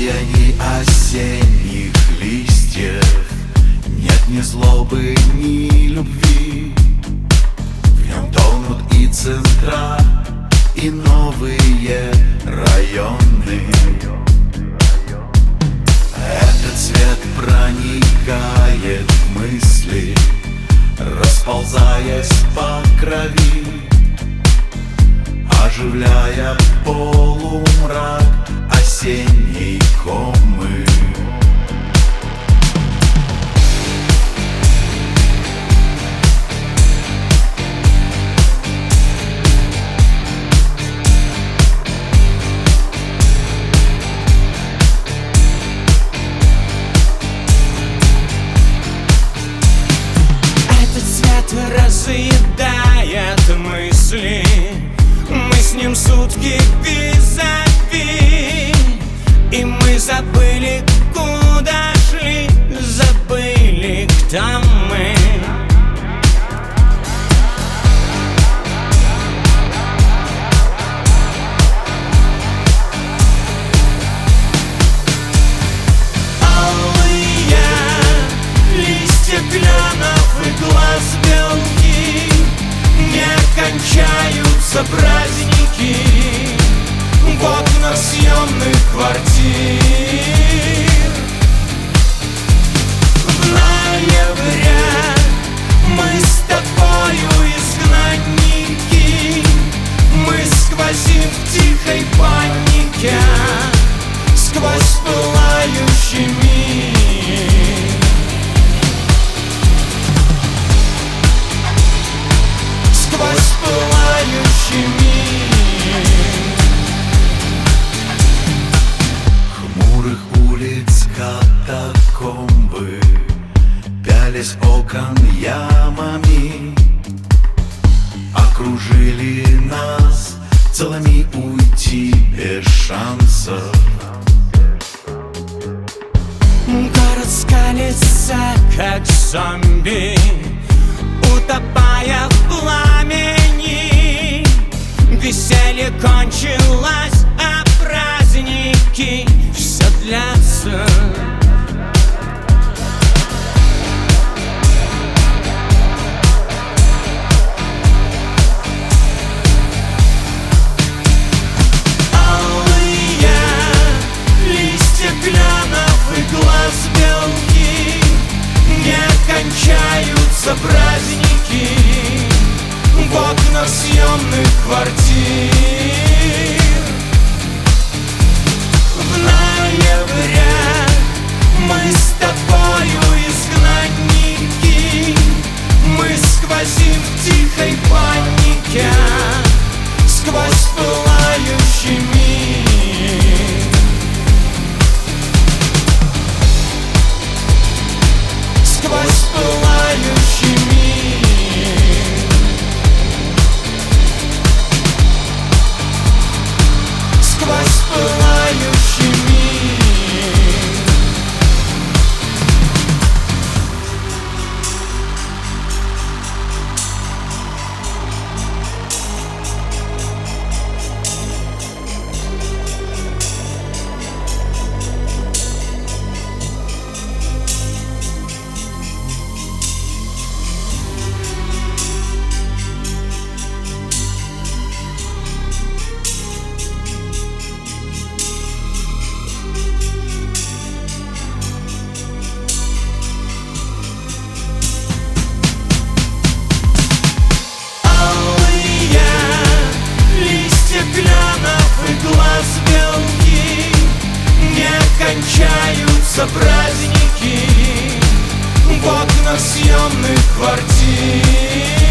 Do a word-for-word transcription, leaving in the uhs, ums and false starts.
сиянии осенних листьев нет ни злобы, ни любви. В нем тонут и центра, и новые районы. Этот цвет проникает в мысли, расползаясь по крови, оживляя полумрак осенней комы. Этот цвет разъедает мысли, мы с ним сутки визави, и мы забыли, куда шли, забыли, кто мы. Алые листья кленов и глаз белки, не кончаются праздники в окнах съемных квартир. В ноябре мы с тобою изгнанники, мы сквозим в тихой панике сквозь пылающий мир. Сквозь пылающий мир. Хмурых улиц катакомбы пялись окон ямами, окружили нас, целыми уйти без шансов. Город скалится, как зомби, утопая в пламени. Веселье кончилось, а праздники все длятся. Алые листья кленов и глаз белки, не кончаются праздники в окнах съемных квартир. В ноябре мы с тобою изгнанники, мы сквозим в тихой панике сквозь пылающий мир. Сквозь пылающий мир. Сквозь пылающий мир. Кончаются праздники в окнах съемных квартир.